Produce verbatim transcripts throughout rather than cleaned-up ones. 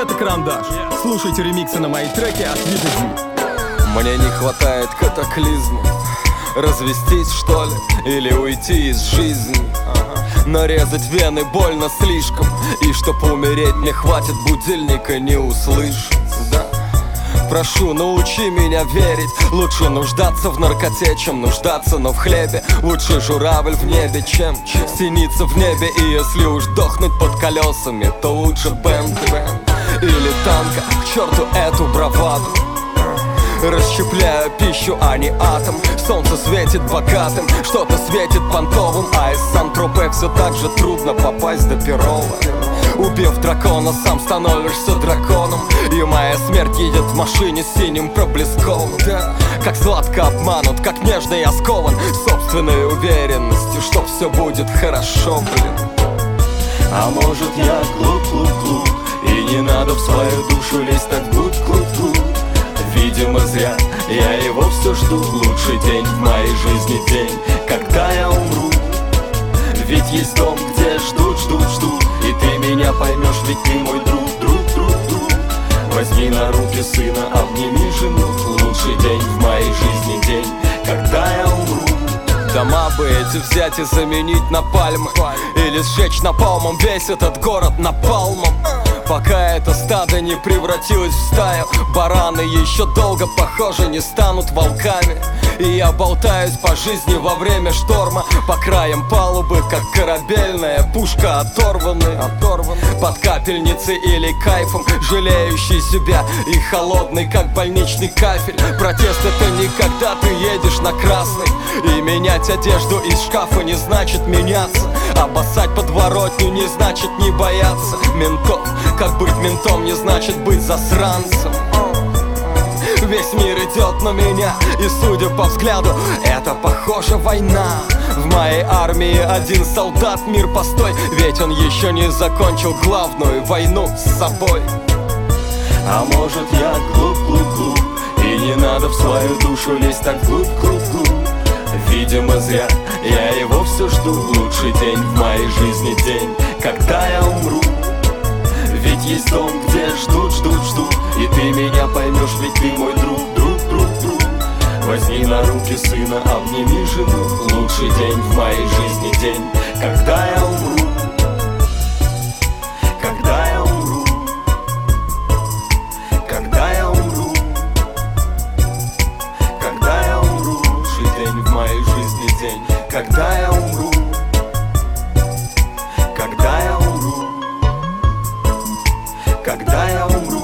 это Карандаш. Слушайте ремиксы на мои треки от Вида Ди. Мне не хватает катаклизма. Развестись, что ли, или уйти из жизни. Нарезать вены больно слишком. И чтоб умереть, мне хватит будильника не услышать. Да. Прошу, научи меня верить. Лучше нуждаться в наркоте, чем нуждаться, но в хлебе. Лучше журавль в небе, чем синица в небе. И если уж дохнуть под колесами, то лучше Бентли или танка. К черту эту браваду. Расщепляю пищу, а не атом. Солнце светит богатым, что-то светит понтовым. А из Сан-Тропе все так же трудно попасть до Перова. Убив дракона, сам становишься драконом. И моя смерть едет в машине с синим проблесковым. Да. Как сладко обманут, как нежно я скован собственной уверенностью, что все будет хорошо, блин. А может я глуп-глуп-глуп, и не надо в свою душу лезть так глуп-глуп-глуп. Видимо, зря я его все жду. Лучший день в моей жизни день, когда я умру. Ведь есть дом, где ждут, ждут, ждут. И ты меня поймешь, ведь ты мой друг, друг, друг, друг. Возьми на руки сына, обними жену. Лучший день в моей жизни день, когда я умру. Дома бы эти взять и заменить на пальмы, или сжечь напалмом весь этот город напалмом. Пока это стадо не превратилось в стаю, бараны еще долго, похоже, не станут волками. И я болтаюсь по жизни во время шторма, по краям палубы, как корабельная пушка, оторванный, оторванный под капельницей или кайфом, жалеющий себя и холодный, как больничный кафель. Протест — это не когда ты едешь на красный. И менять одежду из шкафа не значит меняться. Обоссать подворотню не значит не бояться ментов. Как быть ментом не значит быть засранцем. Весь мир идет на меня, и судя по взгляду, это похоже война. В моей армии один солдат, мир постой, ведь он еще не закончил главную войну с собой. А может я глуп-глуп-глуп, и не надо в свою душу лезть так глуп-глуп-глуп. Видимо, зря я его все жду. Лучший день в моей жизни день, когда я умру. Ведь есть дом, где ждут, ждут, ждут. И ты меня поймешь, ведь ты мой друг, друг, друг, друг. Возьми на руки сына, обними жену. Лучший день в моей жизни день, когда я умру. Когда я умру. Когда я умру. Когда я умру. Лучший день в моей жизни день, когда я умру. Когда я умру. Когда я умру.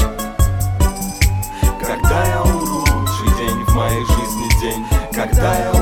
Когда я умру. Лучший день в моей жизни день, когда я умру.